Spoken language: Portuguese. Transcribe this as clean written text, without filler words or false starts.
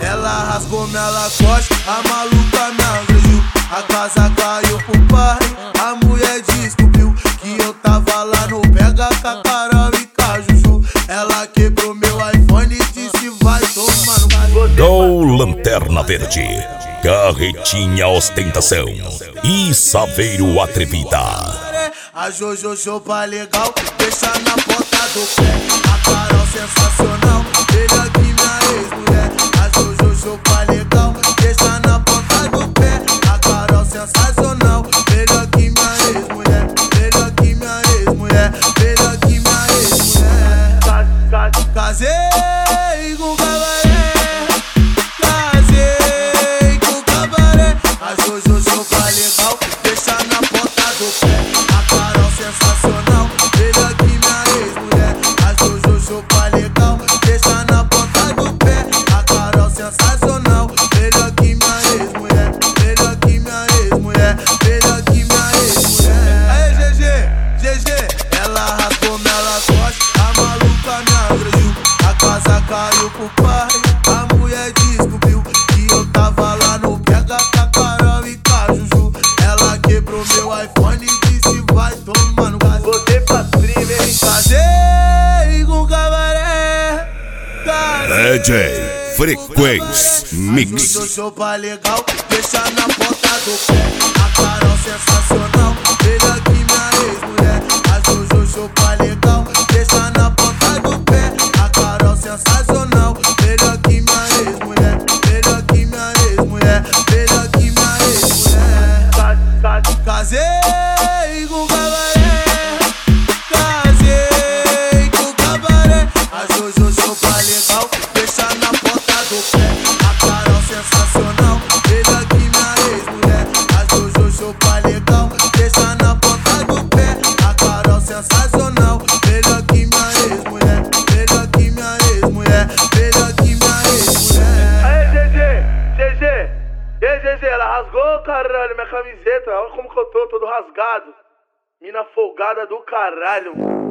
Ela rasgou minha Lacoste, a maluca me agrediu. A casa caiu pro pai, a mulher descobriu que eu tava lá no Pega com a Carol e com a Juju. Ela quebrou meu iPhone e disse vai tomar no cu. Gol Lanterna Verde, Carretinha Ostentação e Saveiro Atrevida. A Jojo chopa legal, deixa na ponta do pé. A Carol sensacional, melhor que minha ex-mulher. A Jojo chopa legal, deixa na ponta do pé. A Carol sensacional, melhor que minha ex-mulher. Melhor que minha ex-mulher, melhor que minha ex-mulher. Casei com o cabaré, casei com o cabaré. A Jojo chopa legal, deixa na ponta do pé. Sensacional, melhor que minha ex-mulher. A Jojo chopa legal, deixa na ponta do pé. A Carol sensacional, melhor que minha ex-mulher. Melhor que minha ex-mulher, melhor que minha ex-mulher. Aí GG, ela rasgou minha Lacoste, a maluca me agrediu. A casa caiu pro pai, a mulher descobriu que eu tava lá no Pega com a Carol e com a Juju. Ela quebrou meu iPhone e disse vai tomar no cu. Voltei pra trilha, hein? Casei com o cabaré, DJ Frequência Mix. A Jojo chopa legal, deixa na ponta do pé. A Carol sensacional, melhor que minha ex-mulher. A Jojo chopa legal, deixa na ponta do pé. A Carol sensacional, melhor que minha ex-mulher. Melhor que minha ex-mulher, melhor que minha ex-mulher. Casei com o cabaré, casei com o cabaré. A Jojo chopa legal, deixa na ponta do pé. A Carol sensacional, melhor que minha ex-mulher. A Jojo chopa legal, deixa na ponta do pé. A Carol sensacional, melhor que minha ex-mulher. Melhor que minha ex-mulher, melhor que minha ex-mulher. Aí GG, ela rasgou, caralho, minha camiseta. Olha como que eu tô, todo rasgado. Mina folgada do caralho.